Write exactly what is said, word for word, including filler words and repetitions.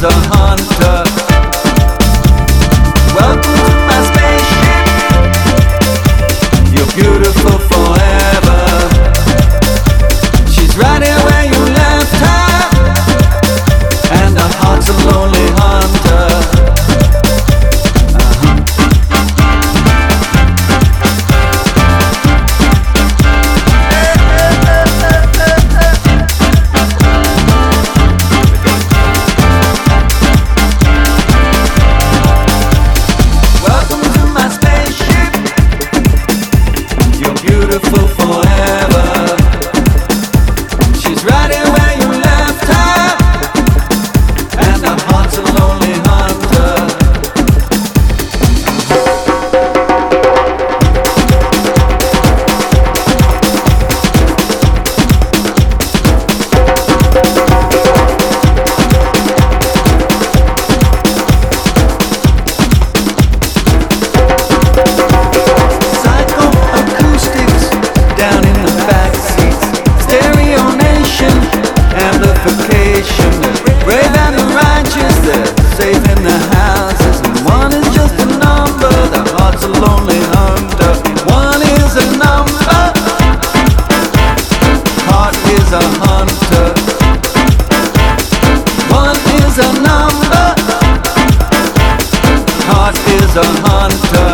is a hunter. Welcome to my spaceship. You're beautiful forever. She's right here where you left her, and her heart's a lonely hunter. Beautiful forever. She's right here where you left her, and her heart's a lonely hunter. Brave and the righteous, they're safe in their houses. And one is just a number, the heart's a lonely hunter. One is a number, heart is a hunter. One is a number, heart is a hunter.